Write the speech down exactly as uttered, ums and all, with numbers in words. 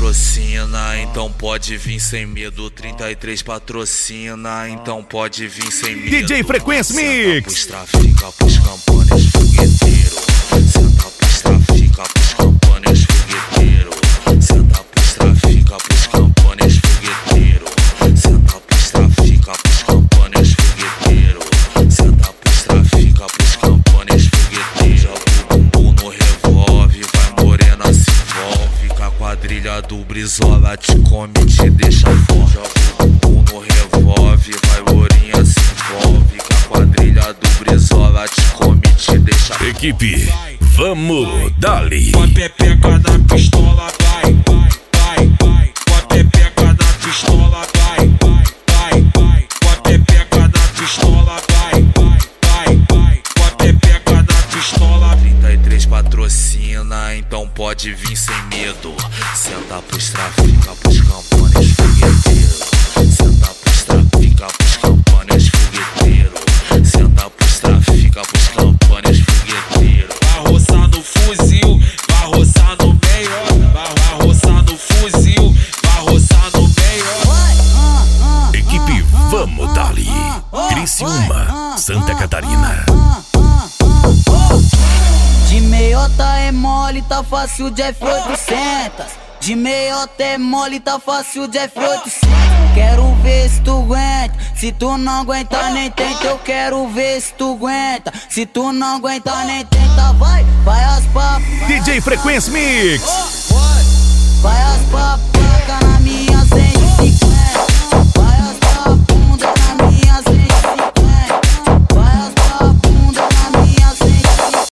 patrocina, então pode vir sem medo. Trinta e três patrocina, então pode vir sem medo. D J Frequência Mix. Pros trafica, pros campanhas fogueteiro. Senta pros trafica, pros campanhas fogueteiro. Senta pros trafica, pros campanhas fogueteiro. Senta pros trafica, pros campanhas fogueteiro. Senta pros trafica, pros campanhas fogueteiro. Joga o bumbum no revólver, vai morena se envolve. Com a quadrilha do Brizola te come, te deixa forte. Joga o bumbum no revólver, vai lourinha se envolve. Com a quadrilha do Brizola te come, te deixa forte. Equipe, vamos, dali. Com a pepeca na pistola, vai, vai, vai, vai. Com a pepeca na pistola, vai, vai, vai, vai. Com a pepeca na pistola, vai, vai, vai, vai. Com a pepeca na pistola. Trinta e três patrocina, então pode vir sem medo. Senta pros trafica, pros campanhas fogueteiro. Senta pros trafica, pros campanhas fogueteiro. Senta pros trafica, pros campanhas fogueteiro. Vai roçar no fuzil, vai roçar no meio. Vai, vai roçar no fuzil, vai roçar no meio. Equipe, vamos, dali. Criciúma, Santa Catarina. De meiota é mole, tá fácil de F oitocentos. De meiota é mole, tá fácil de F oitocentos. Quero ver se tu aguenta. Se tu não aguenta nem tenta, eu quero ver se tu aguenta. Se tu não aguenta nem tenta, vai, vai as papas. D J Frequência Mix.